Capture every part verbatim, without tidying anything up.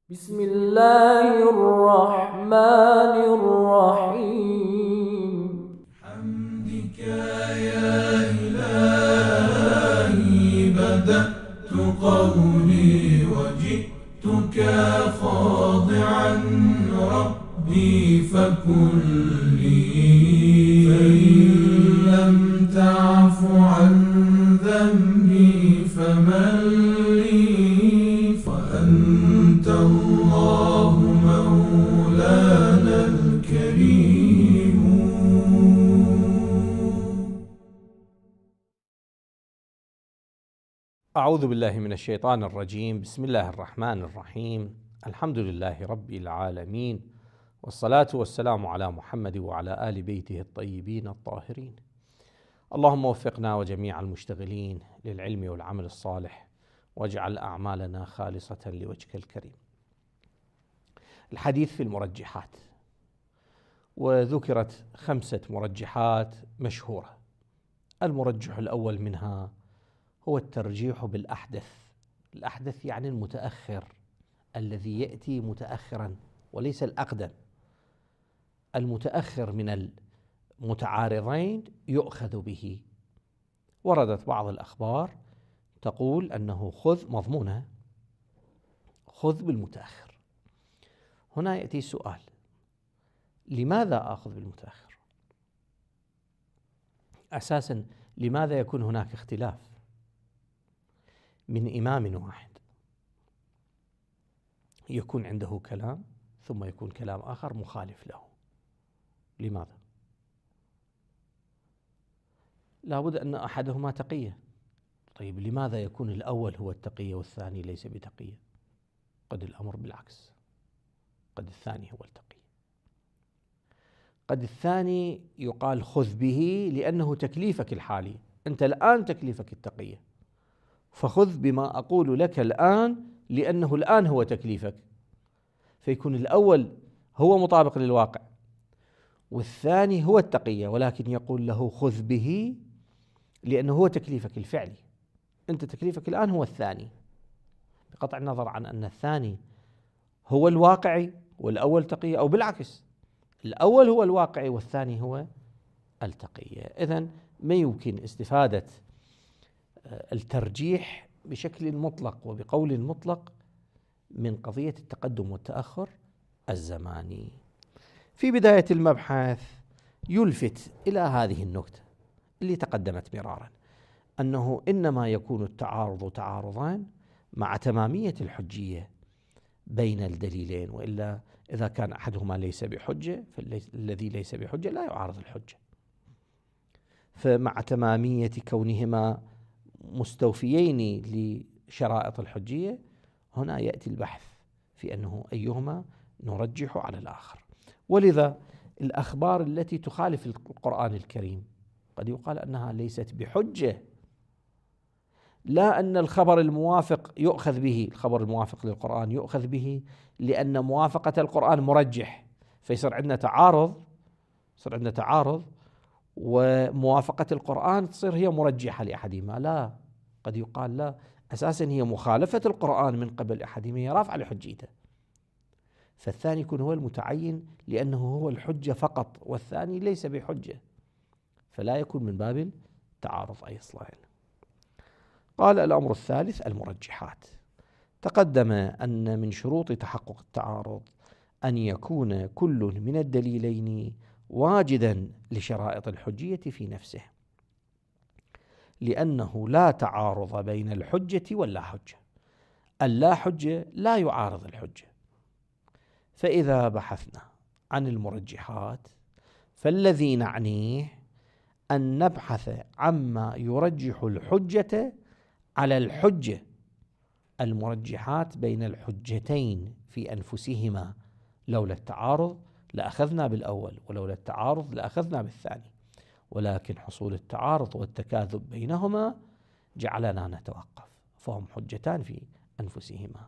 بسم الله الرحمن الرحيم. حمدك يا إلهي بدأت قولي وجئتك خاضعا ربي فكلي، فإن لم تعف عن ذنبي فمن لي، وأنت الله مولانا الكريم. أعوذ بالله من الشيطان الرجيم. بسم الله الرحمن الرحيم. الحمد لله رب العالمين، والصلاة والسلام على محمد وعلى آل بيته الطيبين الطاهرين. اللهم وفقنا وجميع المشتغلين للعلم والعمل الصالح، واجعل أعمالنا خالصة لوجهك الكريم. الحديث في المرجحات، وذكرت خمسة مرجحات مشهورة. المرجح الأول منها هو الترجيح بالأحدث. الأحدث يعني المتأخر، الذي يأتي متأخرا وليس الأقدم. المتأخر من المتعارضين يؤخذ به. وردت بعض الأخبار تقول أنه خذ مضمونة، خذ بالمتأخر. هنا يأتي السؤال: لماذا آخذ بالمتأخر؟ أساسا لماذا يكون هناك اختلاف من إمام واحد؟ يكون عنده كلام ثم يكون كلام آخر مخالف له. لماذا؟ لابد أن أحدهما تقية. طيب لماذا يكون الأول هو التقية والثاني ليس بتقية؟ قد الأمر بالعكس، قد الثاني هو التقية. قد الثاني يقال خذ به لأنه تكليفك الحالي، أنت الآن تكليفك التقية، فخذ بما أقول لك الآن لأنه الآن هو تكليفك. فيكون الأول هو مطابق للواقع، والثاني هو التقية، ولكن يقول له خذ به لأنه هو تكليفك الفعلي. أنت تكليفك الآن هو الثاني، بقطع النظر عن أن الثاني هو الواقعي والأول تقية، أو بالعكس الأول هو الواقعي والثاني هو التقية. إذن ما يمكن استفادة الترجيح بشكل مطلق وبقول مطلق من قضية التقدم والتأخر الزماني. في بداية المبحث يلفت إلى هذه النكتة اللي تقدمت مرارا، أنه إنما يكون التعارض تعارضان مع تمامية الحجية بين الدليلين، وإلا إذا كان أحدهما ليس بحجة فالذي ليس بحجة لا يعارض الحجة. فمع تمامية كونهما مستوفيين لشرائط الحجية، هنا يأتي البحث في أنه أيهما نرجح على الآخر. ولذا الأخبار التي تخالف القرآن الكريم قد يقال أنها ليست بحجة، لا أن الخبر الموافق يؤخذ به، الخبر الموافق للقرآن يؤخذ به لأن موافقة القرآن مرجح، فيصير عندنا تعارض، يصير عندنا تعارض وموافقة القرآن تصير هي مرجحة لأحدهما. لا، قد يقال لا، أساسا هي مخالفة القرآن من قبل أحدهما هي رافعة لحجيته، فالثاني يكون هو المتعين لأنه هو الحجة فقط، والثاني ليس بحجة، فلا يكون من باب التعارض أي أصلاً. قال الأمر الثالث المرجحات. تقدم أن من شروط تحقق التعارض أن يكون كل من الدليلين واجدا لشرائط الحجية في نفسه، لأنه لا تعارض بين الحجة واللا حجة. اللا حجة لا يعارض الحجة. فإذا بحثنا عن المرجحات فالذي نعنيه أن نبحث عما يرجح الحجة على الحجة. المرجحات بين الحجتين في أنفسهما، لولا التعارض لأخذنا بالأول، ولولا التعارض لأخذنا بالثاني، ولكن حصول التعارض والتكاذب بينهما جعلنا نتوقف، فهم حجتان في أنفسهما.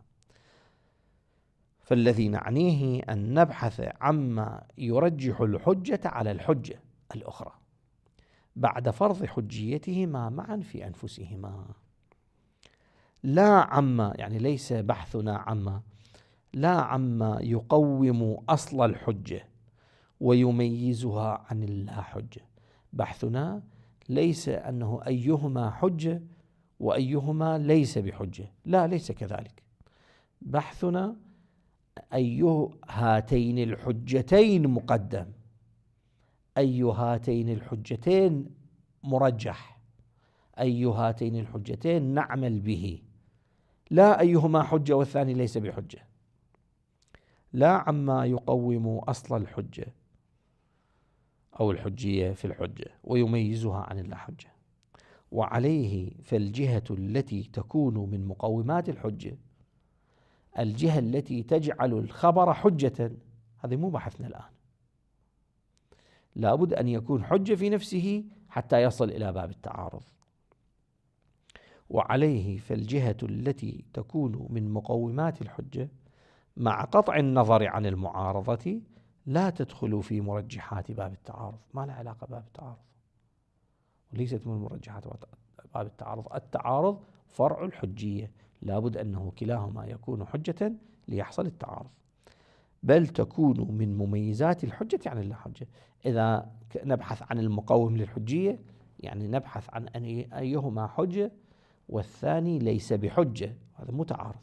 فالذي نعنيه أن نبحث عما يرجح الحجة على الحجة الأخرى بعد فرض حجيتهما معا في أنفسهما، لا عما، يعني ليس بحثنا عما لا عما يقوم أصل الحجة ويميزها عن اللا حجة. بحثنا ليس أنه أيهما حجة وأيهما ليس بحجة، لا، ليس كذلك. بحثنا أي هاتين الحجتين مقدم، أي هاتين الحجتين مرجح، أي هاتين الحجتين نعمل به، لا أيهما حجة والثاني ليس بحجة. لا عما يقوم أصل الحجة أو الحجية في الحجة ويميزها عن اللا حجة. وعليه فالجهة التي تكون من مقومات الحجة، الجهة التي تجعل الخبر حجة، هذا مو بحثنا الآن. لابد أن يكون حجة في نفسه حتى يصل إلى باب التعارض. وعليه فالجهة التي تكون من مقومات الحجة مع قطع النظر عن المعارضة لا تدخل في مرجحات باب التعارض، ما لها علاقة باب التعارض، وليست من مرجحات باب التعارض. التعارض فرع الحجية، لابد أنه كلاهما يكون حجة ليحصل التعارض، بل تكون من مميزات الحجة عن اللا حجة. إذا نبحث عن المقوم للحجية يعني نبحث عن أن أيهما حجة والثاني ليس بحجة، هذا مو تعارض.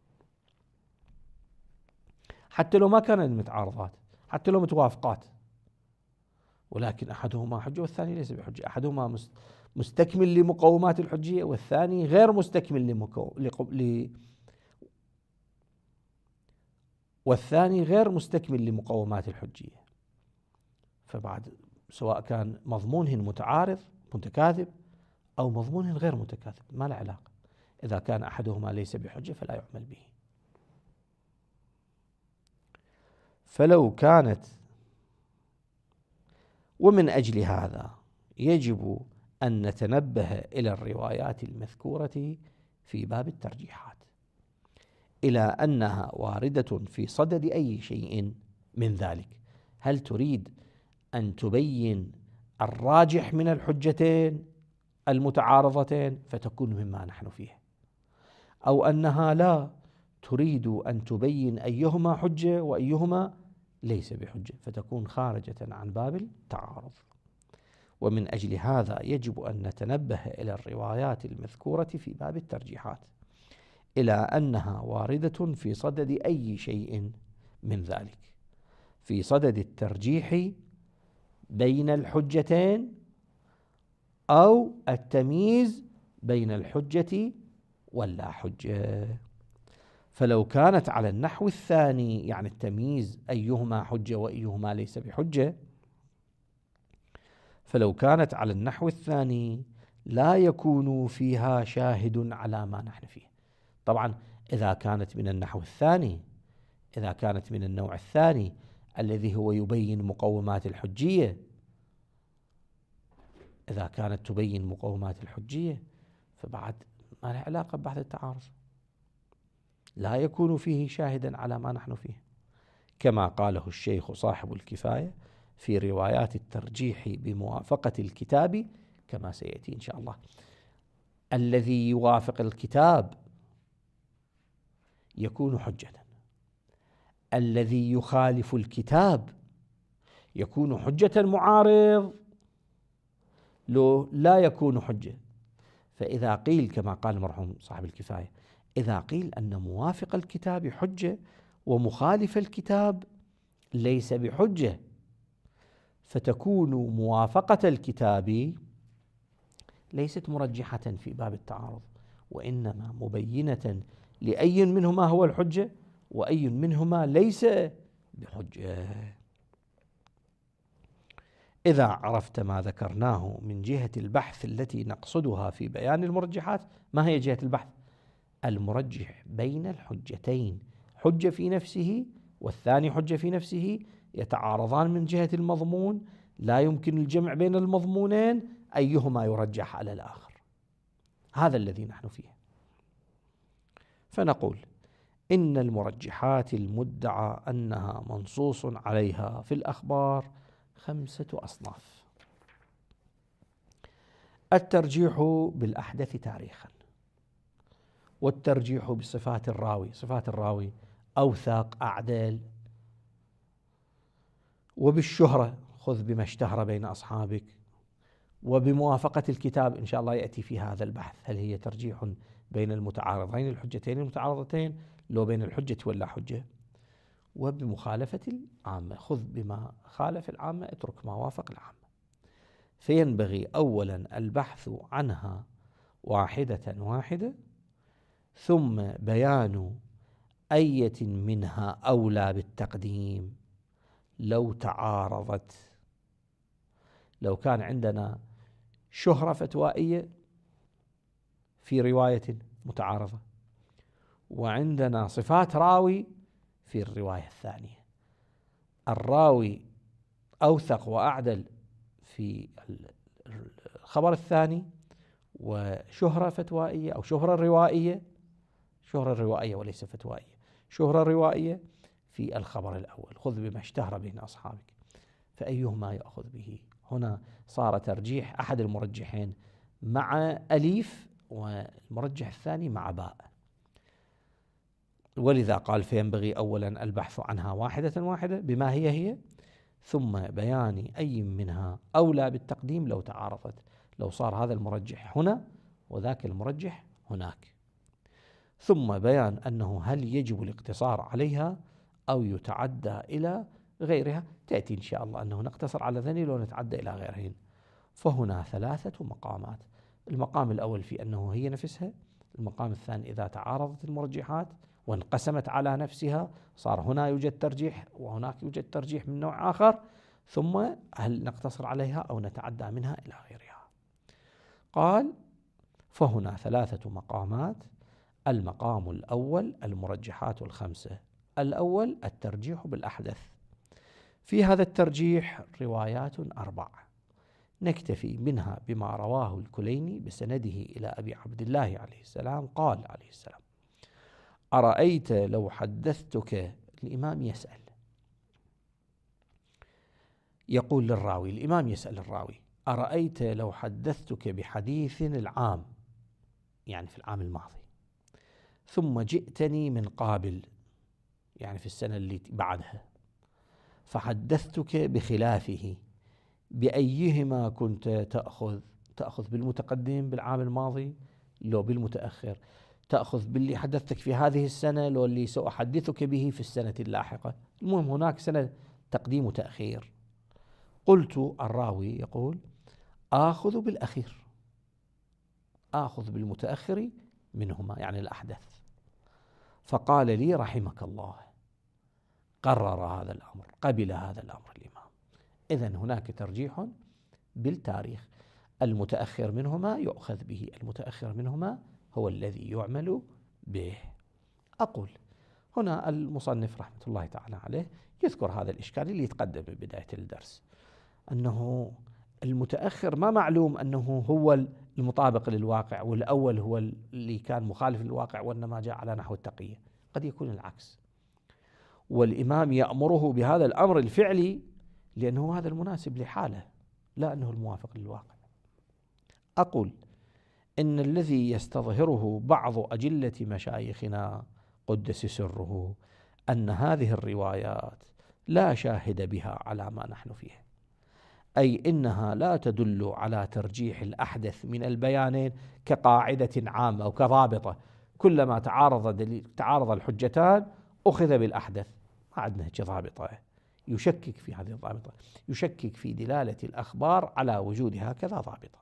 حتى لو ما كانت متعارضات، حتى لو متوافقات، ولكن أحدهما حجة والثاني ليس بحجة، أحدهما مستكمل لمقومات الحجية والثاني غير مستكمل لمقو... ل... والثاني غير مستكمل لمقومات الحجية. فبعد سواء كان مضمونهن متعارض متكاذب أو مضمونهن غير متكاذب ما له علاقة، إذا كان أحدهما ليس بحجة فلا يعمل به. فلو كانت، ومن أجل هذا يجب أن نتنبه إلى الروايات المذكورة في باب الترجيحات، إلى أنها واردة في صدد أي شيء من ذلك. هل تريد أن تبين الراجح من الحجتين المتعارضتين فتكون مما نحن فيه، أو أنها لا تريد أن تبين أيهما حجة وأيهما ليس بحجة فتكون خارجة عن باب التعارض. ومن أجل هذا يجب أن نتنبه إلى الروايات المذكورة في باب الترجيحات، إلى أنها واردة في صدد أي شيء من ذلك، في صدد الترجيح بين الحجتين أو التمييز بين الحجة واللا حجة. فلو كانت على النحو الثاني يعني التمييز أيهما حجة وأيهما ليس بحجة، فلو كانت على النحو الثاني لا يكون فيها شاهد على ما نحن فيه. طبعا إذا كانت من النحو الثاني، إذا كانت من النوع الثاني الذي هو يبين مقومات الحجية، إذا كانت تبين مقومات الحجية فبعد ما له علاقة ببحث التعارض، لا يكون فيه شاهدا على ما نحن فيه، كما قاله الشيخ صاحب الكفاية في روايات الترجيح بموافقة الكتاب كما سيأتي إن شاء الله. الذي يوافق الكتاب يكون حجة، الذي يخالف الكتاب يكون حجة معارض لو لا يكون حجة. فإذا قيل كما قال المرحوم صاحب الكفاية، إذا قيل أن موافق الكتاب حجة ومخالف الكتاب ليس بحجة، فتكون موافقة الكتاب ليست مرجحة في باب التعارض، وإنما مبينة لأي منهما هو الحجة وأي منهما ليس بحجة. إذا عرفت ما ذكرناه من جهة البحث التي نقصدها في بيان المرجحات، ما هي جهة البحث؟ المرجح بين الحجتين، حجة في نفسه والثاني حجة في نفسه، يتعارضان من جهة المضمون، لا يمكن الجمع بين المضمونين، أيهما يرجح على الآخر. هذا الذي نحن فيه. فنقول إن المرجحات المدعى أنها منصوص عليها في الأخبار خمسة أصناف. الترجيح بالأحدث تاريخا، والترجيح بصفات الراوي. صفات الراوي أوثق أعدل. وبالشهرة خذ بما اشتهر بين أصحابك. وبموافقة الكتاب إن شاء الله يأتي في هذا البحث، هل هي ترجيح بين المتعارضين الحجتين المتعارضتين لو بين الحجة ولا حجة. وبمخالفة العامة خذ بما خالف العامة اترك ما وافق العامة. فينبغي أولا البحث عنها واحدة واحدة، ثم بيان أية منها أولى بالتقديم لو تعارضت. لو كان عندنا شهرة فتوائية في رواية متعارضة، وعندنا صفات راوي في الرواية الثانية، الراوي أوثق وأعدل في الخبر الثاني، وشهرة فتوائية أو شهرة روائية، شهرة روائية وليس فتوائية، شهرة روائية في الخبر الأول. خذ بما اشتهر بين أصحابك، فأيهما يأخذ به. هنا صار ترجيح أحد المرجحين مع أليف، والمرجح الثاني مع باء. ولذا قال فينبغي أولا البحث عنها واحدة واحدة بما هي هي، ثم بيان أي منها أولى بالتقديم لو تعارضت، لو صار هذا المرجح هنا وذاك المرجح هناك. ثم بيان أنه هل يجب الاقتصار عليها أو يتعدى إلى غيرها. تأتي إن شاء الله أنه نقتصر على ذني لو نتعدى إلى غيرهن. فهنا ثلاثة مقامات. المقام الأول في أنه هي نفسها، المقام الثاني إذا تعارضت المرجحات وانقسمت على نفسها صار هنا يوجد ترجيح وهناك يوجد ترجيح من نوع آخر، ثم هل نقتصر عليها أو نتعدى منها إلى غيرها. قال فهنا ثلاثة مقامات. المقام الأول المرجحات الخمسة. الأول الترجيح بالأحدث. في هذا الترجيح روايات أربعة نكتفي منها بما رواه الكليني بسنده إلى أبي عبد الله عليه السلام قال عليه السلام: أرأيت لو حدثتك. الإمام يسأل، يقول للراوي، الإمام يسأل الراوي: أرأيت لو حدثتك بحديث العام، يعني في العام الماضي، ثم جئتني من قابل، يعني في السنة اللي بعدها، فحدثتك بخلافه، بأيهما كنت تأخذ؟ تأخذ بالمتقدم بالعام الماضي لو بالمتأخر؟ تأخذ باللي حدثتك في هذه السنة لو اللي سأحدثك به في السنة اللاحقة؟ المهم هناك سنة تقديم وتأخير. قلت، الراوي يقول: آخذ بالأخير، آخذ بالمتأخر منهما، يعني الأحدث. فقال لي: رحمك الله، قرر هذا الأمر، قبل هذا الأمر الإمام. إذن هناك ترجيح بالتاريخ، المتأخر منهما يؤخذ به، المتأخر منهما هو الذي يعمل به. أقول هنا المصنف رحمة الله تعالى عليه يذكر هذا الإشكال اللي يتقدم ببداية الدرس، أنه المتأخر ما معلوم أنه هو المطابق للواقع، والأول هو اللي كان مخالف للواقع وإنما جاء على نحو التقية. قد يكون العكس، والإمام يأمره بهذا الأمر الفعلي لأنه هذا المناسب لحاله، لا أنه الموافق للواقع. أقول إن الذي يستظهره بعض أجلة مشايخنا قدس سره أن هذه الروايات لا شاهد بها على ما نحن فيه، أي إنها لا تدل على ترجيح الأحدث من البيانين كقاعدة عامة أو كضابطة، كلما تعارض دليل تعارض الحجتان أخذ بالأحدث. ما عندنا هيك ضابطة. يشكك في هذه الضابطة، يشكك في دلالة الأخبار على وجود هكذا ضابطة،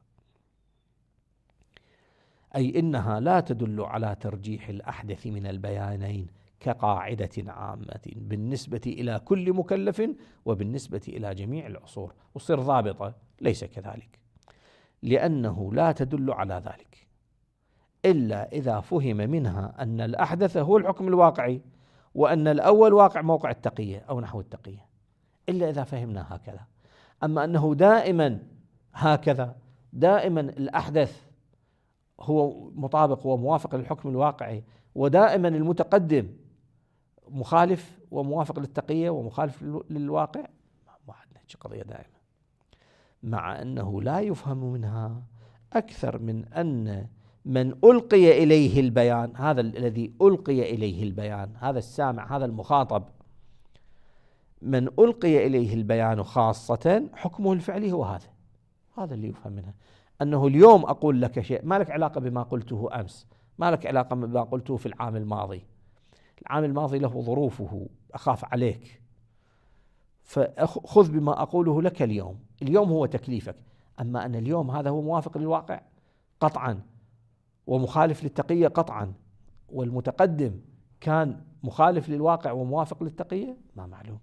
أي إنها لا تدل على ترجيح الأحدث من البيانين كقاعدة عامة بالنسبة إلى كل مكلف وبالنسبة إلى جميع العصور، وصير ضابطة. ليس كذلك، لأنه لا تدل على ذلك إلا إذا فهم منها أن الأحدث هو الحكم الواقعي، وأن الأول واقع موقع التقية أو نحو التقية، إلا إذا فهمنا هكذا. أما أنه دائما هكذا، دائما الأحدث هو مطابق وموافق للحكم الواقعي، ودائما المتقدم مخالف وموافق للتقية ومخالف للواقع، ما عندنا قضية دائما. مع أنه لا يفهم منها أكثر من أن من ألقي إليه البيان، هذا الذي ألقي إليه البيان، هذا السامع، هذا المخاطب، من ألقي إليه البيان خاصة حكمه الفعلي هو هذا. هذا اللي يفهم منها، أنه اليوم أقول لك شيء ما لك علاقة بما قلته أمس، ما لك علاقة بما قلته في العام الماضي. العام الماضي له ظروفه، أخاف عليك، فخذ بما أقوله لك اليوم. اليوم هو تكليفك. أما أن اليوم هذا هو موافق للواقع قطعا ومخالف للتقية قطعا، والمتقدم كان مخالف للواقع وموافق للتقية، ما معلوم.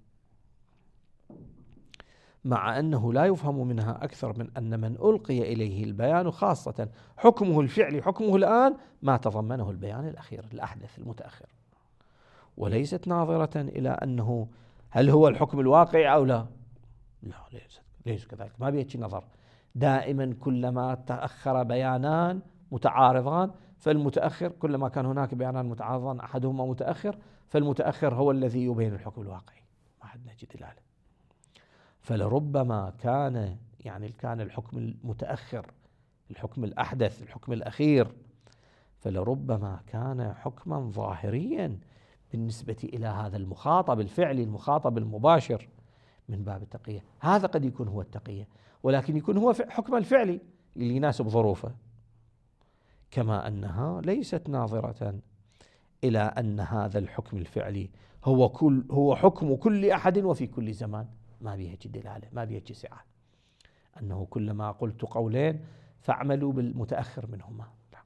مع أنه لا يفهم منها أكثر من أن من ألقي إليه البيان خاصة حكمه الفعلي، حكمه الآن ما تضمنه البيان الأخير الأحدث المتأخر، وليست ناظرة إلى أنه هل هو الحكم الواقعي أو لا. لا، ليس ليس كذلك، ما بيجي نظر. دائما كلما تأخر بيانان متعارضان فالمتأخر، كلما كان هناك بيانان متعارضان أحدهما متأخر فالمتأخر هو الذي يبين الحكم الواقعي، ما حد نجد دلاله. فلربما كان يعني كان الحكم المتأخر، الحكم الأحدث، الحكم الأخير، فلربما كان حكما ظاهريا بالنسبة إلى هذا المخاطب الفعلي، المخاطب المباشر من باب التقية. هذا قد يكون هو التقية، ولكن يكون هو حكم الفعلي اللي يناسب ظروفه، كما أنها ليست ناظرة إلى أن هذا الحكم الفعلي هو كل هو حكم كل أحد وفي كل زمان. ما بيهج دلالة، ما بيهج سعة أنه كلما قلت قولين فاعملوا بالمتأخر منهما.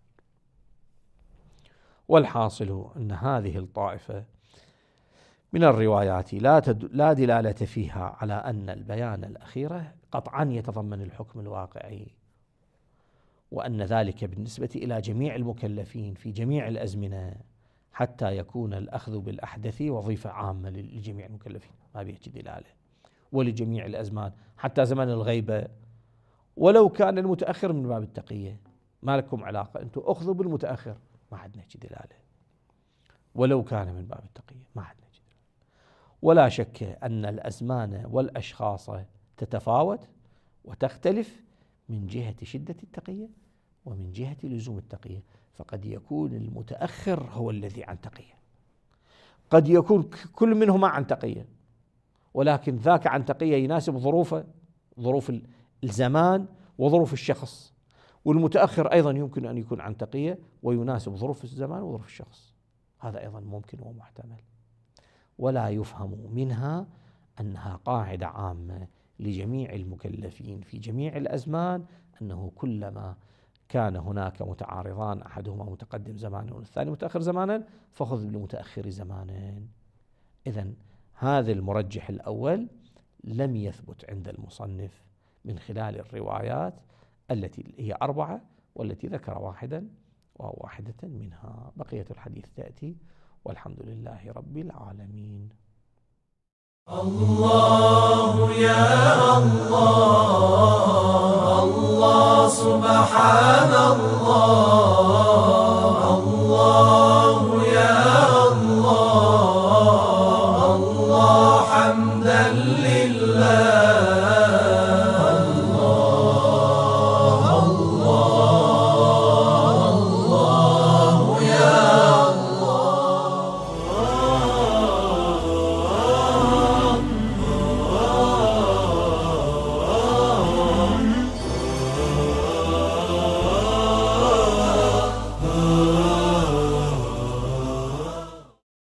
والحاصل أن هذه الطائفة من الروايات لا لا دلالة فيها على أن البيان الأخيرة قطعا يتضمن الحكم الواقعي، وأن ذلك بالنسبة إلى جميع المكلفين في جميع الأزمنة، حتى يكون الأخذ بالأحدث وظيفة عامة لجميع المكلفين، ما بيجي دلالة، ولجميع الأزمان حتى زمن الغيبة، ولو كان المتأخر من باب التقية ما لكم علاقة، أنتم أخذوا بالمتأخر، ما حد نجي دلالة، ولو كان من باب التقية ما حد نجي دلالة. ولا شك أن الأزمان والأشخاص تتفاوت وتختلف من جهة شدة التقية ومن جهة لزوم التقية، فقد يكون المتأخر هو الذي عن تقية، قد يكون كل منهما عن تقية، ولكن ذاك عن تقية يناسب ظروفه، ظروف الزمان وظروف الشخص، والمتأخر أيضا يمكن أن يكون عن تقية ويناسب ظروف الزمان وظروف الشخص، هذا أيضا ممكن ومحتمل. ولا يفهم منها أنها قاعدة عامة لجميع المكلفين في جميع الأزمان، أنه كلما كان هناك متعارضان أحدهما متقدم زمانا والثاني متأخر زمانا فخذ بالمتأخر زمانا. إذن هذا المرجح الأول لم يثبت عند المصنف من خلال الروايات التي هي أربعة، والتي ذكر واحدا وواحدة منها. بقية الحديث تأتي، والحمد لله رب العالمين. الله يا الله، الله سبحان الله.